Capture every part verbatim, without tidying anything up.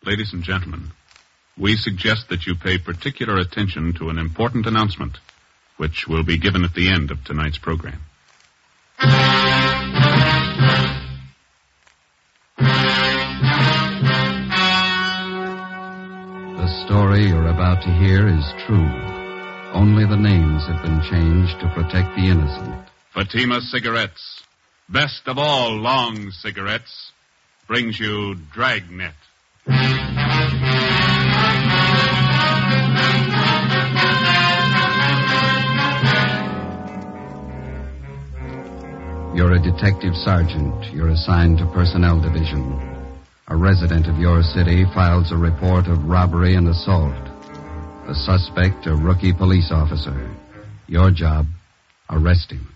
Ladies and gentlemen, we suggest that you pay particular attention to an important announcement, which will be given at the end of tonight's program. The story you're about to hear is true. Only the names have been changed to protect the innocent. Fatima Cigarettes, best of all long cigarettes, brings you Dragnet. You're a detective sergeant. You're assigned to Personnel Division. A resident of your city files a report of robbery and assault. The suspect, a rookie police officer. Your job, arrest him.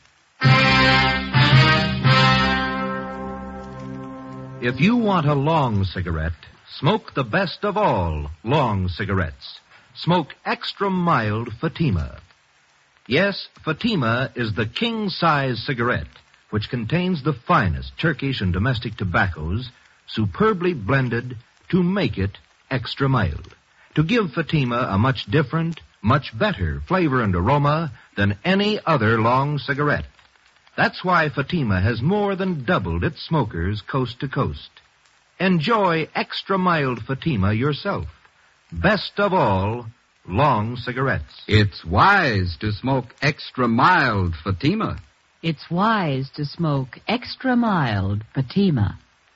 If you want a long cigarette, smoke the best of all long cigarettes. Smoke extra mild Fatima. Yes, Fatima is the king-size cigarette, which contains the finest Turkish and domestic tobaccos, superbly blended to make it extra mild, to give Fatima a much different, much better flavor and aroma than any other long cigarette. That's why Fatima has more than doubled its smokers coast to coast. Enjoy extra mild Fatima yourself. Best of all, long cigarettes. It's wise to smoke extra mild Fatima. It's wise to smoke extra mild Fatima.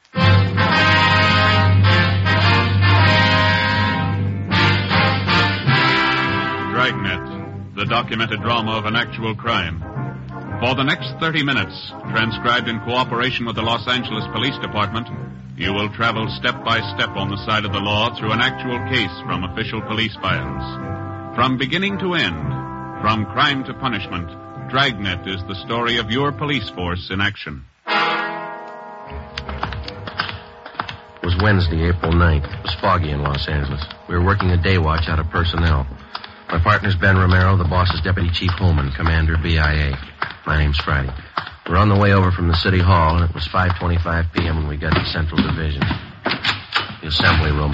Dragnet, the documented drama of an actual crime. For the next thirty minutes, transcribed in cooperation with the Los Angeles Police Department, you will travel step by step on the side of the law through an actual case from official police files. From beginning to end, from crime to punishment, Dragnet is the story of your police force in action. It was Wednesday, April ninth. It was foggy in Los Angeles. We were working a day watch out of Personnel. My partner's Ben Romero, the boss is Deputy Chief Holman, Commander B I A. My name's Friday. We're on the way over from the City Hall, and it was five twenty-five p.m. when we got to Central Division. The assembly room.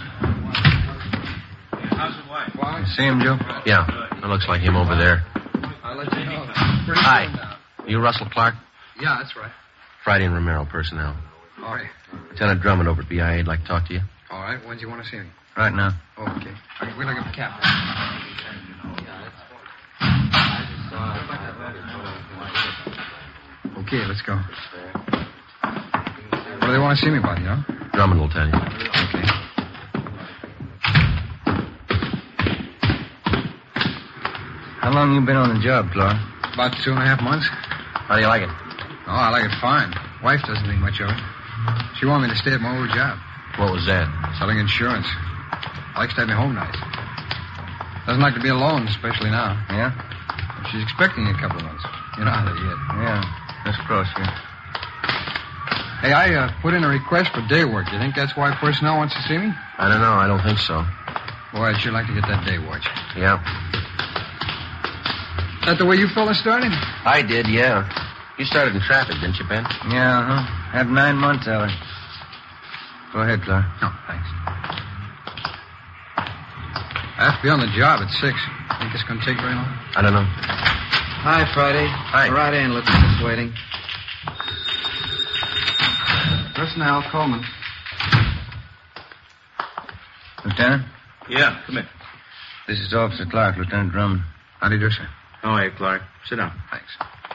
How's the wife? Well, see him, Joe? Yeah, it looks like him over there. I'll let you know. Hi. Are you Russell Clark? Yeah, that's right. Friday and Romero, Personnel. All right. Lieutenant Drummond over at B I A would like to talk to you. All right. When do you want to see me? Right now. Oh, okay. All right, we're looking for Captain. Okay, let's go. What do they want to see me about, you know? Drummond will tell you. Okay. How long you been on the job, Clark? About two and a half months. How do you like it? Oh, I like it fine. Wife doesn't think much of it. She wanted me to stay at my old job. What was that? Selling insurance. I like to have me home nights. Doesn't like to be alone, especially now. Yeah? She's expecting me in a couple of months. You know how they get. Yeah. Let's cross here. Hey, I uh, put in a request for day work. You think that's why Personnel wants to see me? I don't know. I don't think so. Boy, I'd sure like to get that day watch. Yeah. Is that the way you fellas started? I did, yeah. You started in traffic, didn't you, Ben? Yeah, huh? Had nine months of it. Go ahead, Clark. No, thanks. I have to be on the job at six. Think it's going to take very long? I don't know. Hi, Friday. Hi. Right in, Lieutenant's waiting. Personnel, Coleman. Lieutenant? Yeah, come in. This is Officer Clark, Lieutenant Drummond. How do you do, sir? Oh, hey, Clark. Sit down. Thanks.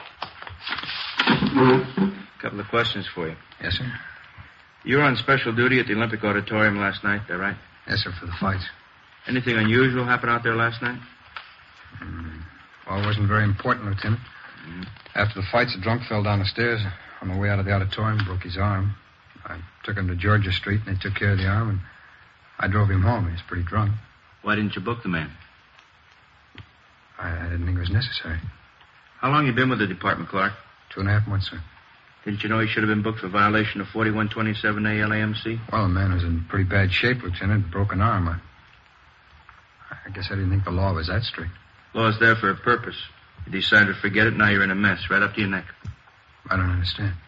A couple of questions for you. Yes, sir? You were on special duty at the Olympic Auditorium last night, is that right? Yes, sir, for the fights. Anything unusual happen out there last night? Mm. Well, it wasn't very important, Lieutenant. Mm. After the fights, a drunk fell down the stairs. On the way out of the auditorium, broke his arm. I took him to Georgia Street, and they took care of the arm, and I drove him home. He was pretty drunk. Why didn't you book the man? I, I didn't think it was necessary. How long you been with the department, Clark? Two and a half months, sir. Didn't you know he should have been booked for violation of forty-one twenty-seven A L A M C? Well, the man was in pretty bad shape, Lieutenant. Broken arm. I, I guess I didn't think the law was that strict. Law's there for a purpose. You decided to forget it, now you're in a mess, right up to your neck. I don't understand.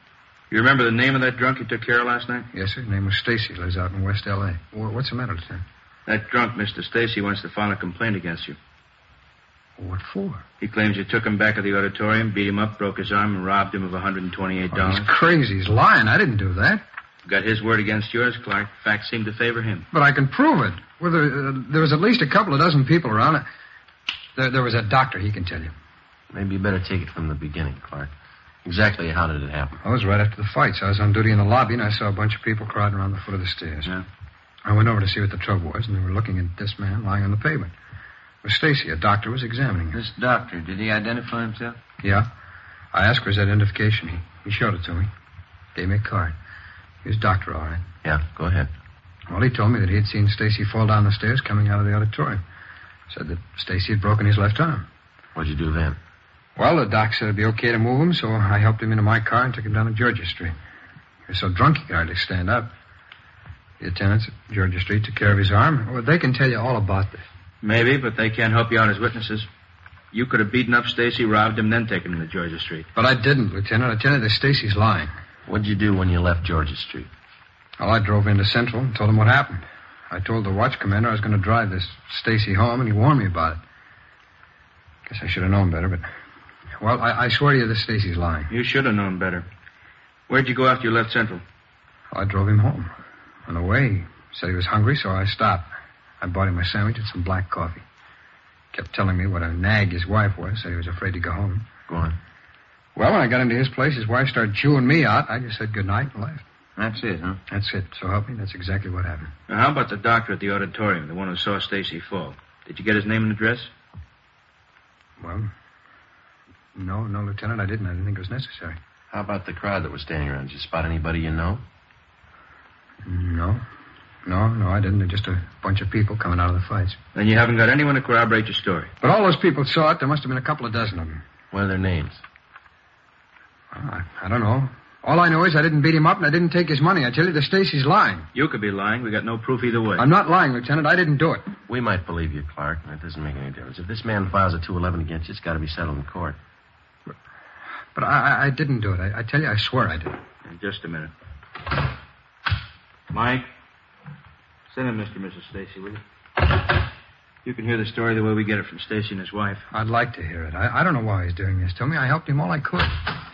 You remember the name of that drunk you took care of last night? Yes, sir. His name was Stacy. Lives out in West L A. What's the matter, Lieutenant? That drunk, Mister Stacy, wants to file a complaint against you. What for? He claims you took him back to the auditorium, beat him up, broke his arm, and robbed him of one hundred twenty-eight dollars. Oh, he's crazy. He's lying. I didn't do that. Got his word against yours, Clark. Facts seem to favor him. But I can prove it. Well, there, uh, there was at least a couple of dozen people around. There, there was a doctor. He can tell you. Maybe you better take it from the beginning, Clark. Exactly how did it happen? I was right after the fights. I was on duty in the lobby, and I saw a bunch of people crowding around the foot of the stairs. Yeah. I went over to see what the trouble was, and they were looking at this man lying on the pavement. It was Stacy. A doctor was examining him. This doctor, did he identify himself? Yeah. I asked for his identification. He, he showed it to me. Gave me a card. He was doctor, all right. Yeah, go ahead. Well, he told me that he had seen Stacy fall down the stairs coming out of the auditorium. Said that Stacy had broken his left arm. What'd you do then? Well, the doc said it'd be okay to move him, so I helped him into my car and took him down to Georgia Street. He was so drunk he could hardly stand up. The attendants at Georgia Street took care of his arm. Well, they can tell you all about this. Maybe, but they can't help you out as witnesses. You could have beaten up Stacy, robbed him, then taken him to Georgia Street. But I didn't, Lieutenant. I tell you that Stacy's lying. What'd you do when you left Georgia Street? Well, I drove into Central and told him what happened. I told the watch commander I was going to drive this Stacy home, and he warned me about it. Guess I should have known better, but... Well, I, I swear to you this Stacy's lying. You should have known better. Where'd you go after you left Central? Well, I drove him home. On the way, he said he was hungry, so I stopped. I bought him a sandwich and some black coffee. Kept telling me what a nag his wife was, said he was afraid to go home. Go on. Well, when I got into his place, his wife started chewing me out. I just said goodnight and left. That's it, huh? That's it. So help me, that's exactly what happened. Now, how about the doctor at the auditorium, the one who saw Stacy fall? Did you get his name and address? Well, no, no, Lieutenant, I didn't. I didn't think it was necessary. How about the crowd that was standing around? Did you spot anybody you know? No. No, no, I didn't. They're just a bunch of people coming out of the fights. Then you haven't got anyone to corroborate your story. But all those people saw it. There must have been a couple of dozen of them. What are their names? Well, I, I don't know. All I know is I didn't beat him up and I didn't take his money. I tell you, the Stacy's lying. You could be lying. We got no proof either way. I'm not lying, Lieutenant. I didn't do it. We might believe you, Clark. That doesn't make any difference. If this man files a two eleven against you, it's got to be settled in court. But I, I didn't do it. I, I tell you, I swear I did. In just a minute. Mike, send in Mister and Missus Stacy, will you? You can hear the story the way we get it from Stacy and his wife. I'd like to hear it. I, I don't know why he's doing this to me. I helped him all I could.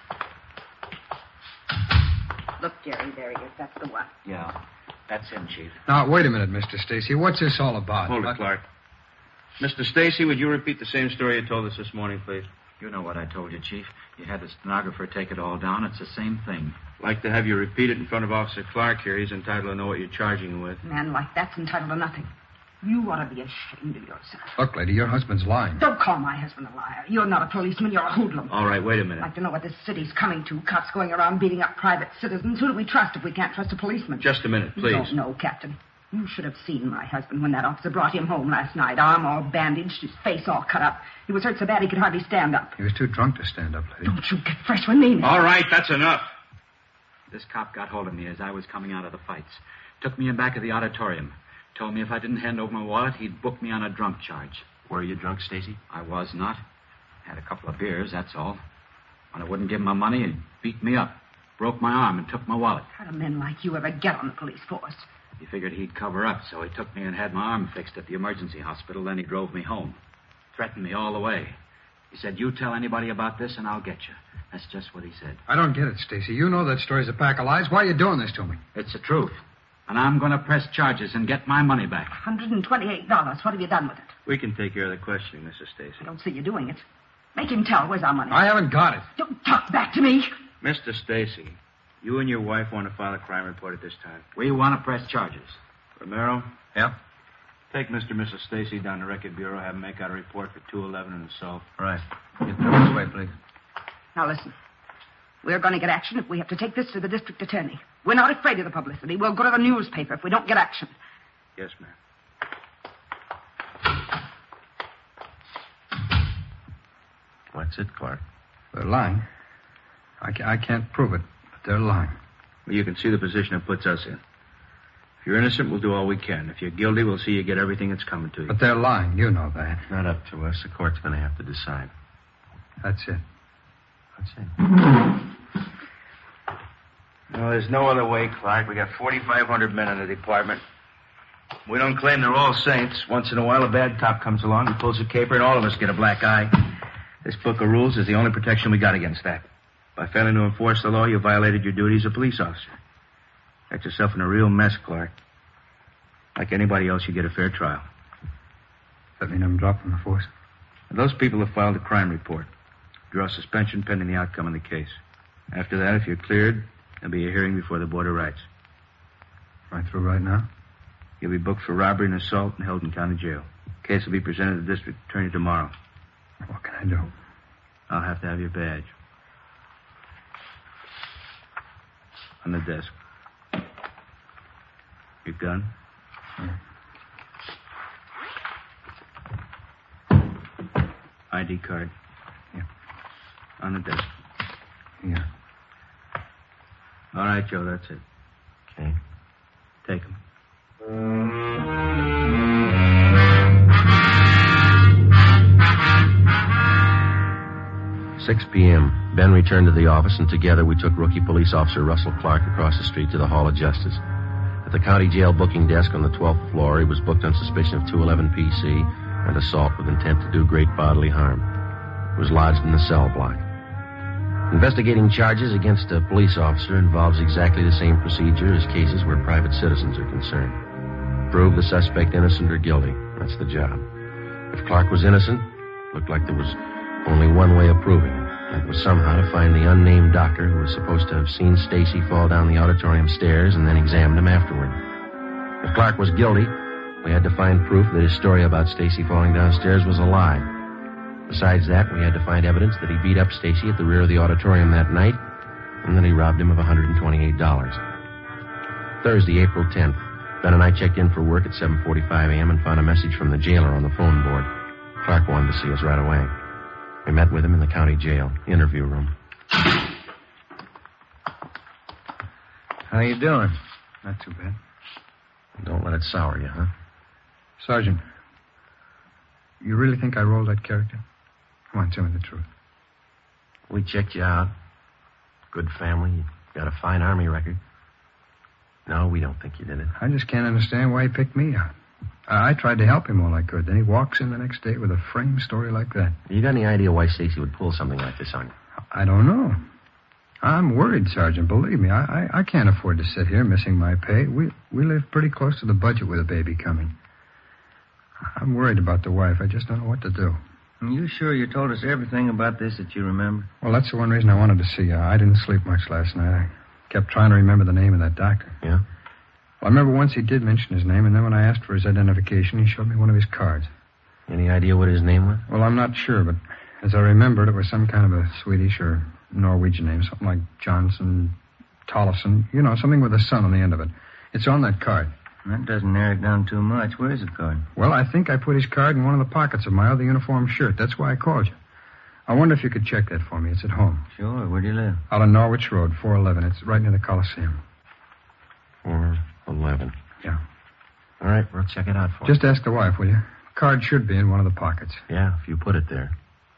Look, Jerry, there he is. That's the one. Yeah, that's him, Chief. Now, wait a minute, Mister Stacy. What's this all about? Hold it, What- Clark. Mister Stacy, would you repeat the same story you told us this morning, please? You know what I told you, Chief. You had the stenographer take it all down. It's the same thing. I'd like to have you repeat it in front of Officer Clark here. He's entitled to know what you're charging him with. A man like that's entitled to nothing. You ought to be ashamed of yourself. Look, lady, your husband's lying. Don't call my husband a liar. You're not a policeman. You're a hoodlum. All right, wait a I'd minute. like to know what this city's coming to. Cops going around beating up private citizens. Who do we trust if we can't trust a policeman? Just a minute, You please. don't know, Captain. You should have seen my husband when that officer brought him home last night. Arm all bandaged, his face all cut up. He was hurt so bad he could hardly stand up. He was too drunk to stand up, lady. Don't you get fresh with me, man. All right, that's enough. This cop got hold of me as I was coming out of the fights. Took me in back of the auditorium. Told me if I didn't hand over my wallet, he'd book me on a drunk charge. Were you drunk, Stacy? I was not. Had a couple of beers, that's all. When I wouldn't give him my money, he beat me up. Broke my arm and took my wallet. How do men like you ever get on the police force? He figured he'd cover up, so he took me and had my arm fixed at the emergency hospital. Then he drove me home. Threatened me all the way. He said, you tell anybody about this and I'll get you. That's just what he said. I don't get it, Stacy. You know that story's a pack of lies. Why are you doing this to me? It's the truth. And I'm going to press charges and get my money back. one hundred twenty-eight dollars. What have you done with it? We can take care of the questioning, Missus I Stacy. don't see you doing it. Make him tell. Where's our money? I haven't got it. Don't talk back to me. Mister Stacy, you and your wife want to file a crime report at this time. We want to press charges. Romero? Yeah? Take Mister and Missus Stacy down to Record Bureau, have them make out a report for two eleven and assault. Right. Get them this way, please. Now listen. We're going to get action if we have to take this to the district attorney. We're not afraid of the publicity. We'll go to the newspaper if we don't get action. Yes, ma'am. What's it, Clark? They're lying. I, ca- I can't prove it, but they're lying. Well, you can see the position it puts us in. If you're innocent, we'll do all we can. If you're guilty, we'll see you get everything that's coming to you. But they're lying. You know that. Not up to us. The court's going to have to decide. That's it. That's it. No, there's no other way, Clark. We got forty-five hundred men in the department. We don't claim they're all saints. Once in a while, a bad cop comes along and pulls a caper, and all of us get a black eye. This book of rules is the only protection we got against that. By failing to enforce the law, you violated your duty as a police officer. Got yourself in a real mess, Clark. Like anybody else, you get a fair trial. Does that mean I'm dropped from the force? And those people have filed a crime report. Draw suspension pending the outcome of the case. After that, if you're cleared, there'll be a hearing before the Board of Rights. Right through right now? You'll be booked for robbery and assault and held in county jail. The case will be presented to the district attorney tomorrow. What can I do? I'll have to have your badge. On the desk. Your gun? Yeah. I D card? Yeah. On the desk? Yeah. All right, Joe, that's it. Okay. Take him. six p.m. Ben returned to the office, and together we took rookie police officer Russell Clark across the street to the Hall of Justice. At the county jail booking desk on the twelfth floor, he was booked on suspicion of two eleven P C and assault with intent to do great bodily harm. He was lodged in the cell block. Investigating charges against a police officer involves exactly the same procedure as cases where private citizens are concerned. Prove the suspect innocent or guilty. That's the job. If Clark was innocent, it looked like there was only one way of proving it. That was somehow to find the unnamed doctor who was supposed to have seen Stacy fall down the auditorium stairs and then examined him afterward. If Clark was guilty, we had to find proof that his story about Stacy falling downstairs was a lie. Besides that, we had to find evidence that he beat up Stacy at the rear of the auditorium that night and that he robbed him of one hundred twenty-eight dollars. Thursday, April tenth, Ben and I checked in for work at seven forty-five a.m. and found a message from the jailer on the phone board. Clark wanted to see us right away. We met with him in the county jail interview room. How you doing? Not too bad. Don't let it sour you, huh? Sergeant, you really think I rolled that character? Come on, tell me the truth. We checked you out. Good family. You got a fine Army record. No, we don't think you did it. I just can't understand why he picked me out. I, I tried to help him all I could. Then he walks in the next day with a frame story like that. You got any idea why Stacy would pull something like this on you? I don't know. I'm worried, Sergeant. Believe me, I, I, I can't afford to sit here missing my pay. We we live pretty close to the budget with a baby coming. I'm worried about the wife. I just don't know what to do. Are you sure you told us everything about this that you remember? Well, that's the one reason I wanted to see you. I didn't sleep much last night. I kept trying to remember the name of that doctor. Yeah? Well, I remember once he did mention his name, and then when I asked for his identification, he showed me one of his cards. Any idea what his name was? Well, I'm not sure, but as I remembered, it was some kind of a Swedish or Norwegian name, something like Johnson, Tollefson, you know, something with a son on the end of it. It's on that card. That doesn't narrow it down too much. Where's the card? Well, I think I put his card in one of the pockets of my other uniform shirt. That's why I called you. I wonder if you could check that for me. It's at home. Sure. Where do you live? Out on Norwich Road, four eleven. It's right near the Coliseum. four eleven. Yeah. All right, we'll check it out for you. Just ask the wife, will you? Card should be in one of the pockets. Yeah, if you put it there.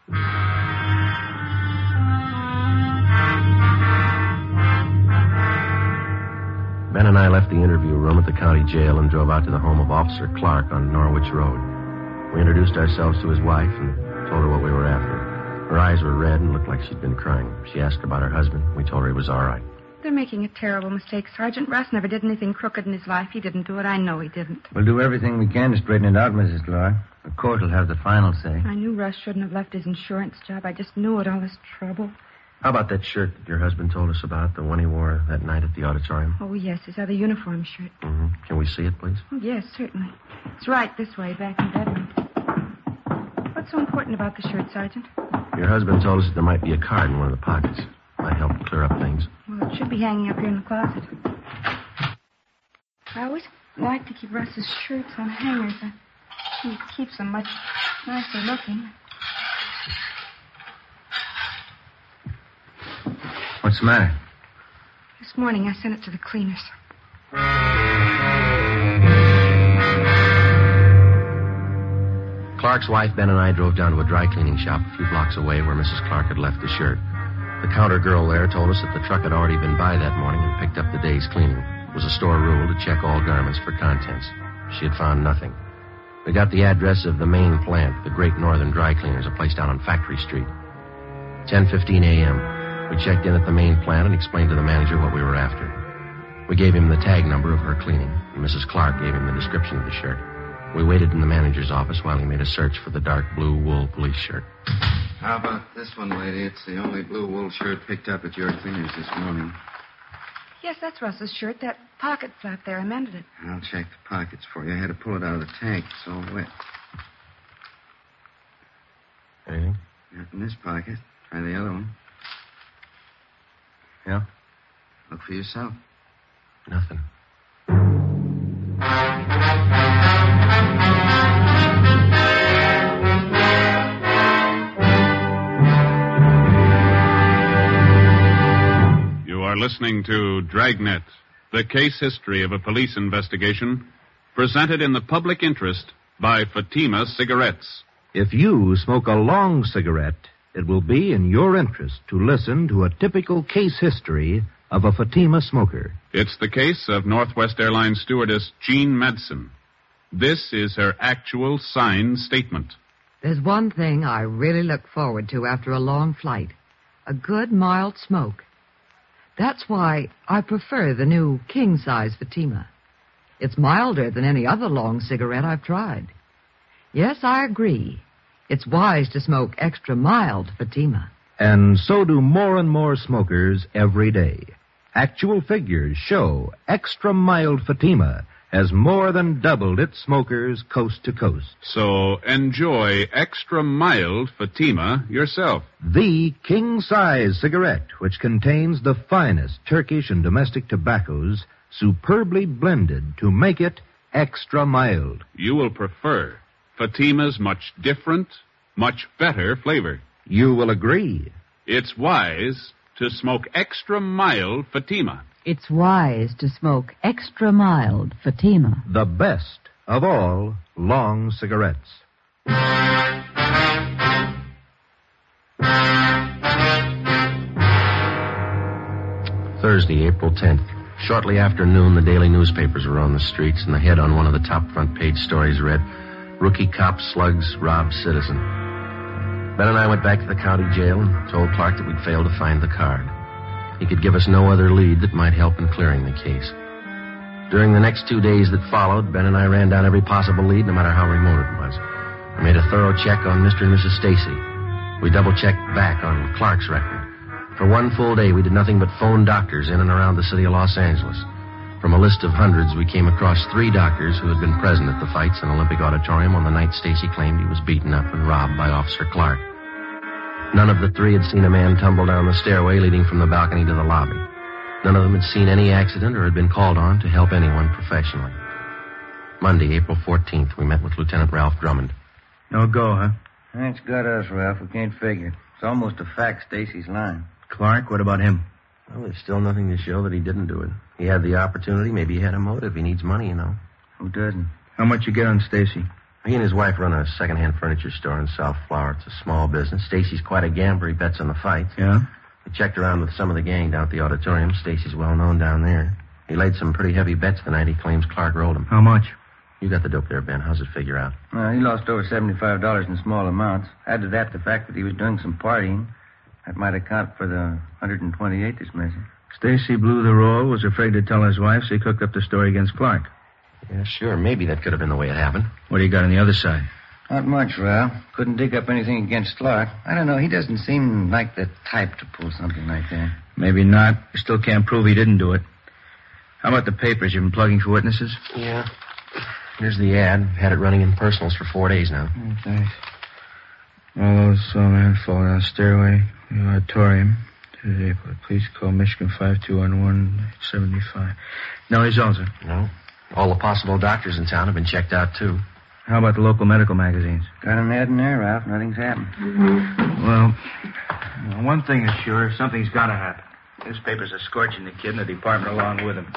Ben and I left the interview room at the county jail and drove out to the home of Officer Clark on Norwich Road. We introduced ourselves to his wife and told her what we were after. Her eyes were red and looked like she'd been crying. She asked about her husband. We told her he was all right. They're making a terrible mistake, Sergeant. Russ never did anything crooked in his life. He didn't do it. I know he didn't. We'll do everything we can to straighten it out, Missus Clark. The court will have the final say. I knew Russ shouldn't have left his insurance job. I just knew it, all this trouble. How about that shirt that your husband told us about, the one he wore that night at the auditorium? Oh, yes, his other uniform shirt. Mm-hmm. Can we see it, please? Oh, yes, certainly. It's right this way, back in bedroom. What's so important about the shirt, Sergeant? Your husband told us that there might be a card in one of the pockets. Might help clear up things. Well, it should be hanging up here in the closet. I always like to keep Russ's shirts on hangers. I think it keeps them much nicer looking. What's the matter? This morning I sent it to the cleaners. Clark's wife, Ben, and I drove down to a dry cleaning shop a few blocks away where Missus Clark had left the shirt. The counter girl there told us that the truck had already been by that morning and picked up the day's cleaning. It was a store rule to check all garments for contents. She had found nothing. We got the address of the main plant, the Great Northern Dry Cleaners, a place down on Factory Street. ten fifteen a.m. We checked in at the main plant and explained to the manager what we were after. We gave him the tag number of her cleaning, and Missus Clark gave him the description of the shirt. We waited in the manager's office while he made a search for the dark blue wool police shirt. How about this one, lady? It's the only blue wool shirt picked up at your cleaners this morning. Yes, that's Russ's shirt. That pocket flap there. I mended it. I'll check the pockets for you. I had to pull it out of the tank. It's all wet. Anything? Not in this pocket. Try the other one. Yeah? Look for yourself. Nothing. You are listening to Dragnet, the case history of a police investigation, presented in the public interest by Fatima Cigarettes. If you smoke a long cigarette, it will be in your interest to listen to a typical case history of a Fatima smoker. It's the case of Northwest Airlines stewardess Jean Madsen. This is her actual signed statement. There's one thing I really look forward to after a long flight. A good, mild smoke. That's why I prefer the new king-size Fatima. It's milder than any other long cigarette I've tried. Yes, I agree. It's wise to smoke extra mild Fatima. And so do more and more smokers every day. Actual figures show extra mild Fatima has more than doubled its smokers coast to coast. So enjoy extra mild Fatima yourself. The king-size cigarette, which contains the finest Turkish and domestic tobaccos, superbly blended to make it extra mild. You will prefer Fatima's much different, much better flavor. You will agree. It's wise to smoke extra mild Fatima. It's wise to smoke extra mild Fatima. The best of all long cigarettes. Thursday, April tenth. Shortly after noon, the daily newspapers were on the streets, and the head on one of the top front page stories read, Rookie cop slugs robbed citizen. Ben and I went back to the county jail and told Clark that we'd failed to find the card. He could give us no other lead that might help in clearing the case. During the next two days that followed, Ben and I ran down every possible lead, no matter how remote it was. We made a thorough check on Mister and Missus Stacy. We double-checked back on Clark's record. For one full day, we did nothing but phone doctors in and around the city of Los Angeles. From a list of hundreds, we came across three doctors who had been present at the fights in Olympic Auditorium on the night Stacy claimed he was beaten up and robbed by Officer Clark. None of the three had seen a man tumble down the stairway leading from the balcony to the lobby. None of them had seen any accident or had been called on to help anyone professionally. Monday, April fourteenth, we met with Lieutenant Ralph Drummond. No go, huh? That's got us, Ralph. We can't figure. It's almost a fact Stacy's lying. Clark, what about him? Well, there's still nothing to show that he didn't do it. He had the opportunity. Maybe he had a motive. He needs money, you know. Who doesn't? How much you get on Stacy? He and his wife run a second-hand furniture store in South Flower. It's a small business. Stacy's quite a gambler. He bets on the fights. Yeah? We checked around with some of the gang down at the auditorium. Stacy's well-known down there. He laid some pretty heavy bets the night he claims Clark rolled him. How much? You got the dope there, Ben. How's it figure out? Well, he lost over seventy-five dollars in small amounts. Add to that the fact that he was doing some partying. That might account for the one hundred twenty-eight that's missing. Stacy blew the roll, was afraid to tell his wife, so he cooked up the story against Clark. Yeah, sure. Maybe that could have been the way it happened. What do you got on the other side? Not much, Ralph. Couldn't dig up anything against Clark. I don't know. He doesn't seem like the type to pull something like that. Maybe not. You still can't prove he didn't do it. How about the papers? You've been plugging for witnesses? Yeah. Here's the ad. Had it running in personals for four days now. Oh, thanks. All those saw a man fall down the stairway, the auditorium. Today, police call Michigan five two one one seven five. No results, sir? No. All the possible doctors in town have been checked out, too. How about the local medical magazines? Got an ad in there, Ralph. Nothing's happened. Well, one thing is sure. Something's got to happen. Newspapers are scorching the kid and the department along with him.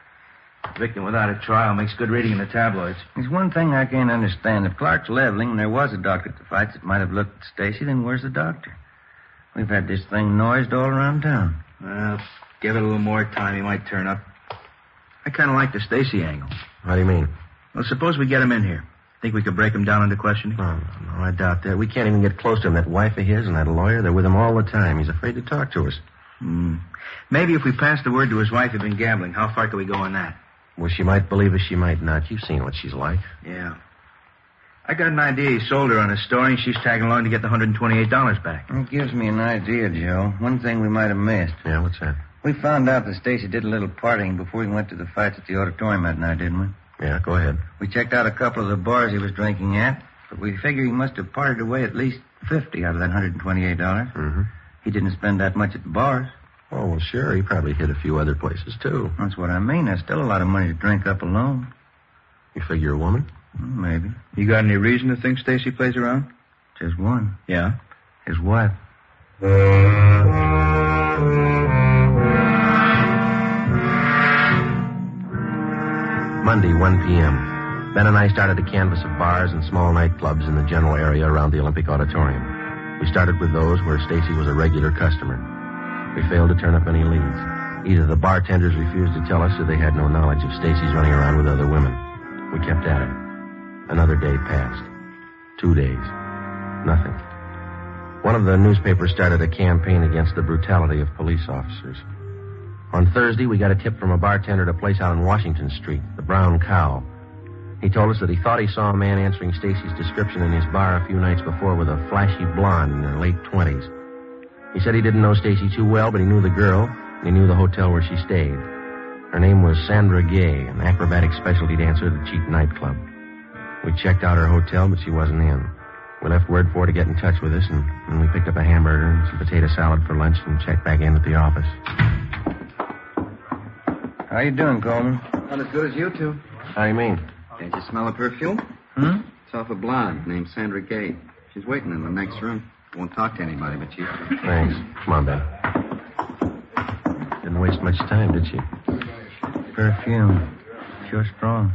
A victim without a trial makes good reading in the tabloids. There's one thing I can't understand. If Clark's leveling and there was a doctor at the fights that might have looked at Stacy, then where's the doctor? We've had this thing noised all around town. Well, give it a little more time, he might turn up. I kind of like the Stacy angle. How do you mean? Well, suppose we get him in here. Think we could break him down into questioning? No, no, I doubt that. We can't even get close to him. That wife of his and that lawyer, they're with him all the time. He's afraid to talk to us. Hmm. Maybe if we pass the word to his wife he'd been gambling, how far can we go on that? Well, she might believe us, she might not. You've seen what she's like. Yeah. I got an idea he sold her on a story, and she's tagging along to get the one hundred twenty-eight dollars back. It gives me an idea, Joe. One thing we might have missed. Yeah, what's that? We found out that Stacy did a little partying before he went to the fights at the auditorium that night, didn't we? Yeah, go ahead. We checked out a couple of the bars he was drinking at, but we figure he must have parted away at least fifty out of that one hundred twenty-eight dollars. Mm-hmm. He didn't spend that much at the bars. Oh, well, sure. He probably hit a few other places, too. That's what I mean. There's still a lot of money to drink up alone. You figure a woman? Maybe. You got any reason to think Stacy plays around? Just one. Yeah? His wife. Monday, one p.m. Ben and I started to canvass of bars and small nightclubs in the general area around the Olympic Auditorium. We started with those where Stacy was a regular customer. We failed to turn up any leads. Either the bartenders refused to tell us or they had no knowledge of Stacy's running around with other women. We kept at it. Another day passed. Two days. Nothing. One of the newspapers started a campaign against the brutality of police officers. On Thursday, we got a tip from a bartender at a place out on Washington Street, the Brown Cow. He told us that he thought he saw a man answering Stacy's description in his bar a few nights before with a flashy blonde in her late twenties. He said he didn't know Stacy too well, but he knew the girl, and he knew the hotel where she stayed. Her name was Sandra Gay, an acrobatic specialty dancer at a cheap nightclub. We checked out her hotel, but she wasn't in. We left word for her to get in touch with us, and, and we picked up a hamburger and some potato salad for lunch and checked back in at the office. How you doing, Coleman? Not as good as you two. How do you mean? Can't you smell the perfume? Hmm? It's off a blonde named Sandra Gay. She's waiting in the next room. Won't talk to anybody but you. Thanks. Come on, Ben. Didn't waste much time, did she? Perfume. Sure strong.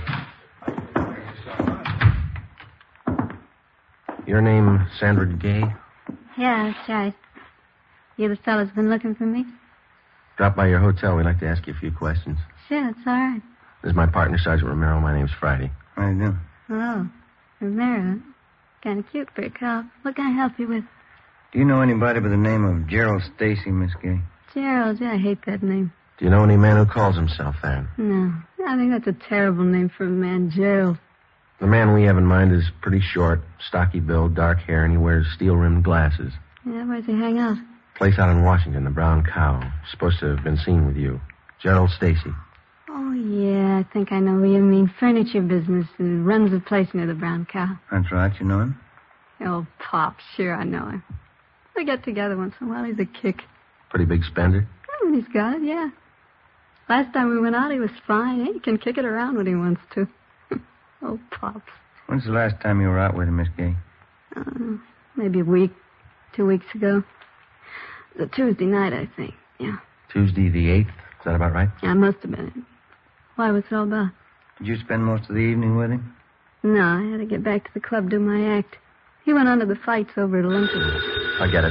Your name, Sandra Gay? Yeah, that's right. You the fellas been looking for me? Drop by your hotel. We'd like to ask you a few questions. Sure, it's all right. This is my partner, Sergeant Romero. My name's Friday. How you doing? Oh, Romero. Kind of cute for a cop. What can I help you with? Do you know anybody by the name of Gerald Stacy, Miss Gay? Gerald, yeah, I hate that name. Do you know any man who calls himself that? No, I think that's a terrible name for a man, Gerald. The man we have in mind is pretty short, stocky build, dark hair, and he wears steel-rimmed glasses. Yeah, where's he hang out? Place out in Washington, the Brown Cow. Supposed to have been seen with you. Gerald Stacy. Oh, yeah, I think I know who you mean. Furniture business and runs a place near the Brown Cow. That's right. You know him? Oh, Pop, sure I know him. We get together once in a while. He's a kick. Pretty big spender? Oh, he's got it, yeah. Last time we went out, he was fine. He can kick it around when he wants to. Oh, Pops. When's the last time you were out with him, Miss Gay? Uh, maybe a week, two weeks ago. It was a Tuesday night, I think. Yeah. Tuesday the eighth? Is that about right? Yeah, it must have been. Why, what's it all about? Did you spend most of the evening with him? No, I had to get back to the club, do my act. He went on to the fights over at Olympia. I get it.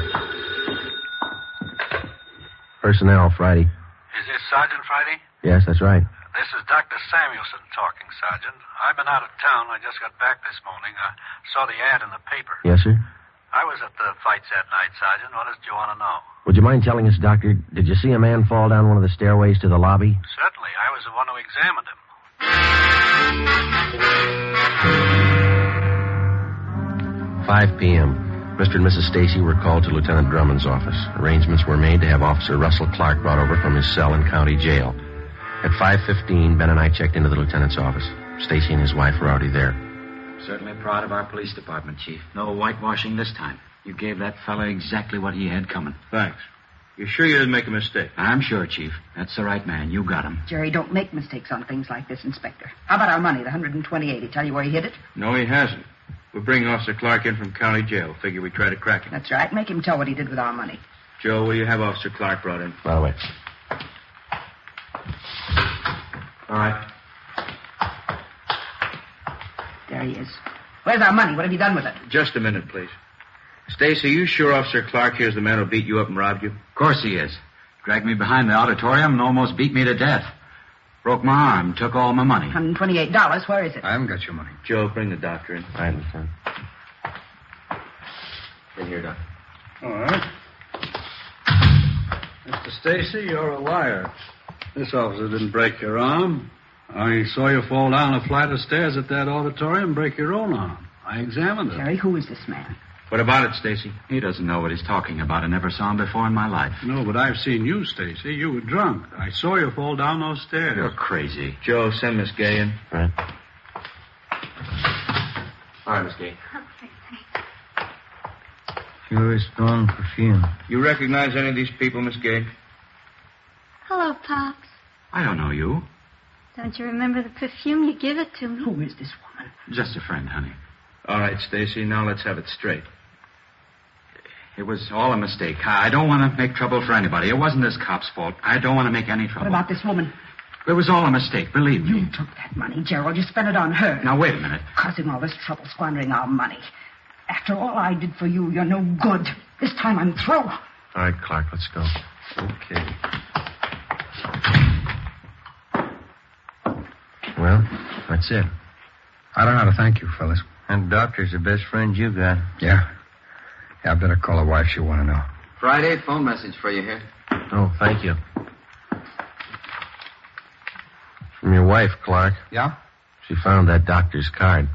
Personnel, Friday. Is this Sergeant Friday? Yes, that's right. This is Doctor Samuelson talking, Sergeant. I've been out of town. I just got back this morning. I saw the ad in the paper. Yes, sir? I was at the fights that night, Sergeant. What else do you want to know? Would you mind telling us, Doctor, did you see a man fall down one of the stairways to the lobby? Certainly. I was the one who examined him. five p.m. Mister and Missus Stacy were called to Lieutenant Drummond's office. Arrangements were made to have Officer Russell Clark brought over from his cell in county jail. At five fifteen, Ben and I checked into the lieutenant's office. Stacy and his wife were already there. Certainly proud of our police department, Chief. No whitewashing this time. You gave that fella exactly what he had coming. Thanks. You sure you didn't make a mistake? I'm sure, Chief. That's the right man. You got him. Jerry, don't make mistakes on things like this, Inspector. How about our money, the one hundred twenty-eight? He tell you where he hid it? No, he hasn't. We're bringing Officer Clark in from county jail. Figure we try to crack him. That's right. Make him tell what he did with our money. Joe, will you have Officer Clark brought in? By the way. All right. There he is. Where's our money? What have you done with it? Just a minute, please. Stacy, you sure Officer Clark here's the man who beat you up and robbed you? Of course he is. Dragged me behind the auditorium and almost beat me to death. Broke my arm, took all my money. one hundred twenty-eight dollars. Where is it? I haven't got your money. Joe, bring the doctor in. I understand. In here, Doc. All right. Mister Stacy, you're a liar. This officer didn't break your arm. I saw you fall down a flight of stairs at that auditorium and break your own arm. I examined it. Jerry, who is this man? What about it, Stacy? He doesn't know what he's talking about. I never saw him before in my life. No, but I've seen you, Stacy. You were drunk. I saw you fall down those stairs. You're crazy. Joe, send Miss Gay in. Right. All right, Miss Gay. Sure is strong perfume. You recognize any of these people, Miss Gay? Hello, Pops. I don't know you. Don't you remember the perfume? You give it to me. Who is this woman? Just a friend, honey. All right, Stacy, now let's have it straight. It was all a mistake. I don't want to make trouble for anybody. It wasn't this cop's fault. I don't want to make any trouble. What about this woman? It was all a mistake, believe me. You took that money, Gerald. You spent it on her. Now, wait a minute. Causing all this trouble, squandering our money. After all I did for you, you're no good. This time I'm through. All right, Clark, let's go. Okay. Well, that's it. I don't know how to thank you, fellas. And the doctor's the best friend you got. Yeah? Yeah, I better call her wife. She'll want to know. Friday, phone message for you here. Oh, thank you. From your wife, Clark. Yeah? She found that doctor's card.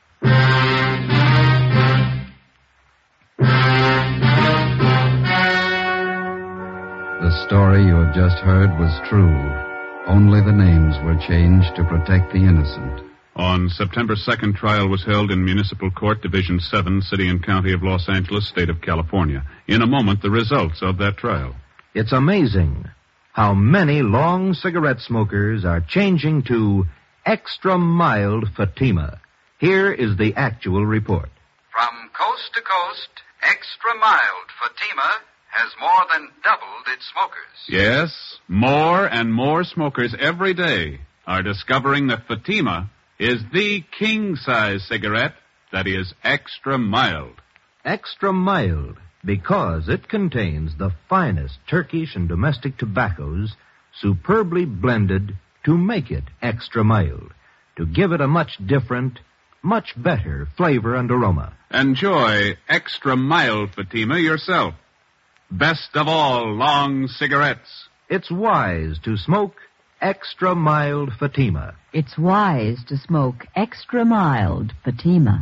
The story you have just heard was true. Only the names were changed to protect the innocent. On September second, trial was held in Municipal Court, Division seven, City and County of Los Angeles, State of California. In a moment, the results of that trial. It's amazing how many long cigarette smokers are changing to extra mild Fatima. Here is the actual report. From coast to coast, extra mild Fatima has more than doubled its smokers. Yes, more and more smokers every day are discovering that Fatima is the king-size cigarette that is extra mild. Extra mild because it contains the finest Turkish and domestic tobaccos superbly blended to make it extra mild, to give it a much different, much better flavor and aroma. Enjoy extra mild Fatima yourself. Best of all long cigarettes. It's wise to smoke extra mild Fatima. It's wise to smoke extra mild Fatima.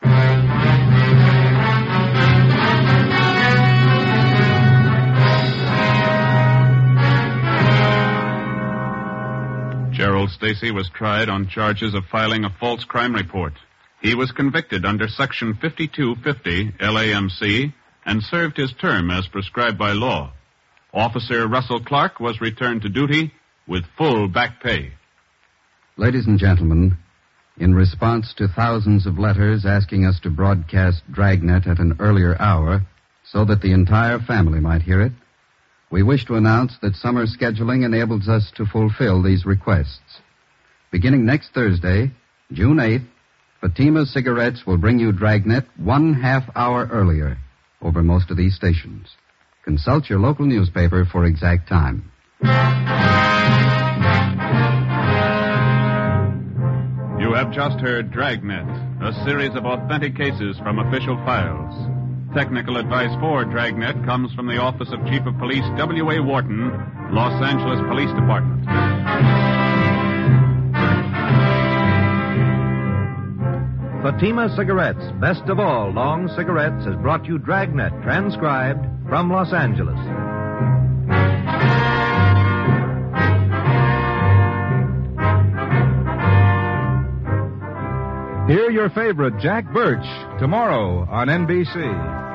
Gerald Stacy was tried on charges of filing a false crime report. He was convicted under Section fifty-two fifty L A M C and served his term as prescribed by law. Officer Russell Clark was returned to duty with full back pay. Ladies and gentlemen, in response to thousands of letters asking us to broadcast Dragnet at an earlier hour so that the entire family might hear it, we wish to announce that summer scheduling enables us to fulfill these requests. Beginning next Thursday, June eighth, Fatima Cigarettes will bring you Dragnet one half hour earlier over most of these stations. Consult your local newspaper for exact time. You have just heard Dragnet, a series of authentic cases from official files. Technical advice for Dragnet comes from the Office of Chief of Police W A. Wharton, Los Angeles Police Department. Fatima Cigarettes, best of all long cigarettes, has brought you Dragnet, transcribed from Los Angeles. Hear your favorite Jack Birch tomorrow on N B C.